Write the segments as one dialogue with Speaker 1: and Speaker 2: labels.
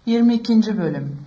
Speaker 1: 22. Bölüm.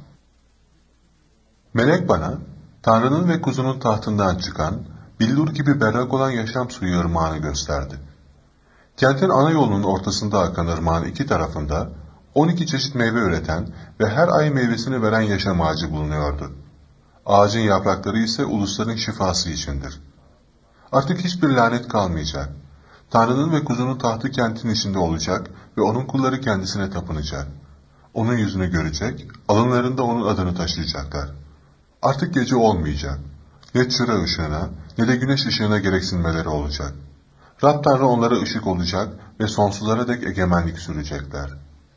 Speaker 2: Melek bana, Tanrı'nın ve kuzunun tahtından çıkan, billur gibi berrak olan yaşam suyu ırmağını gösterdi. Kentin ana yolunun ortasında akan ırmağın iki tarafında, 12 çeşit meyve üreten ve her ay meyvesini veren yaşam ağacı bulunuyordu. Ağacın yaprakları ise ulusların şifası içindir. Artık hiçbir lanet kalmayacak. Tanrı'nın ve kuzunun tahtı kentin içinde olacak ve onun kulları kendisine tapınacak. Onun yüzünü görecek, alınlarında onun adını taşıyacaklar. Artık gece olmayacak. Ne çıra ışığına ne de güneş ışığına gereksinmeleri olacak. Rab Tanrı onlara ışık olacak ve sonsuzlara dek egemenlik sürecekler.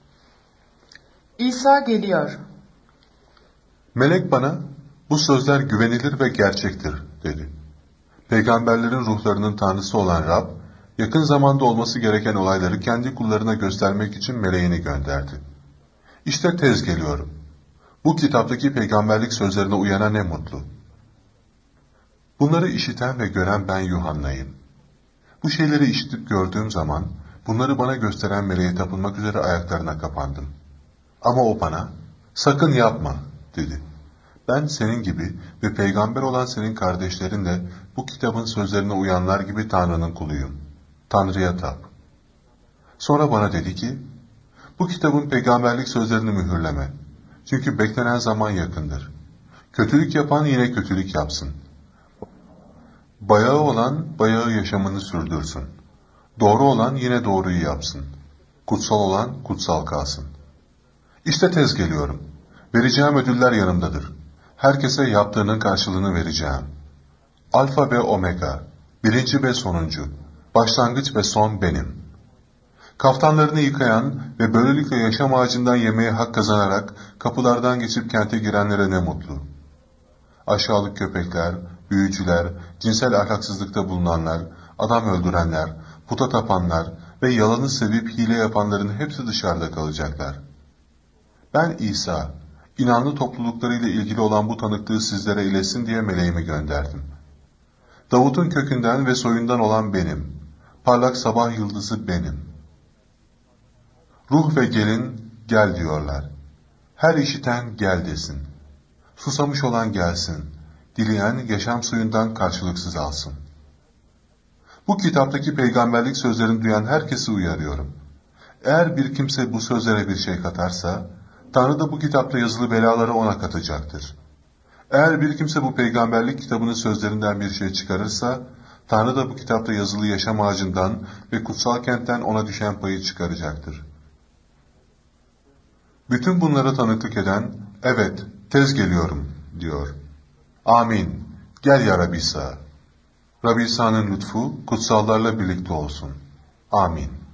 Speaker 1: İsa geliyor.
Speaker 2: Melek bana, bu sözler güvenilir ve gerçektir, dedi. Peygamberlerin ruhlarının Tanrısı olan Rab, yakın zamanda olması gereken olayları kendi kullarına göstermek için meleğini gönderdi. İşte tez geliyorum. Bu kitaptaki peygamberlik sözlerine uyana ne mutlu. Bunları işiten ve gören ben Yuhanna'yım. Bu şeyleri işitip gördüğüm zaman, bunları bana gösteren meleğe tapınmak üzere ayaklarına kapandım. Ama o bana, sakın yapma, dedi. Ben senin gibi ve peygamber olan senin kardeşlerin de bu kitabın sözlerine uyanlar gibi Tanrı'nın kuluyum. Tanrı'ya tap. Sonra bana dedi ki, bu kitabın peygamberlik sözlerini mühürleme. Çünkü beklenen zaman yakındır. Kötülük yapan yine kötülük yapsın. Bayağı olan bayağı yaşamını sürdürsün. Doğru olan yine doğruyu yapsın. Kutsal olan kutsal kalsın. İşte tez geliyorum. Vereceğim ödüller yanımdadır. Herkese yaptığının karşılığını vereceğim. Alfa ve Omega, birinci ve sonuncu, başlangıç ve son benim. Kaftanlarını yıkayan ve böylelikle yaşam ağacından yemeye hak kazanarak kapılardan geçip kente girenlere ne mutlu. Aşağılık köpekler, büyücüler, cinsel ahlaksızlıkta bulunanlar, adam öldürenler, puta tapanlar ve yalanı sevip hile yapanların hepsi dışarıda kalacaklar. Ben İsa, inanlı topluluklarıyla ilgili olan bu tanıklığı sizlere iletsin diye meleğimi gönderdim. Davut'un kökünden ve soyundan olan benim, parlak sabah yıldızı benim. Ruh ve gelin gel diyorlar. Her işiten gel desin. Susamış olan gelsin. Dileyen yaşam suyundan karşılıksız alsın. Bu kitaptaki peygamberlik sözlerini duyan herkesi uyarıyorum. Eğer bir kimse bu sözlere bir şey katarsa, Tanrı da bu kitapta yazılı belaları ona katacaktır. Eğer bir kimse bu peygamberlik kitabının sözlerinden bir şey çıkarırsa, Tanrı da bu kitapta yazılı yaşam ağacından ve kutsal kentten ona düşen payı çıkaracaktır. Bütün bunlara tanıklık eden, evet, tez geliyorum, diyor. Amin. Gel ya Rabbi İsa. Rabbi İsa'nın lütfu, kutsallarla birlikte olsun. Amin.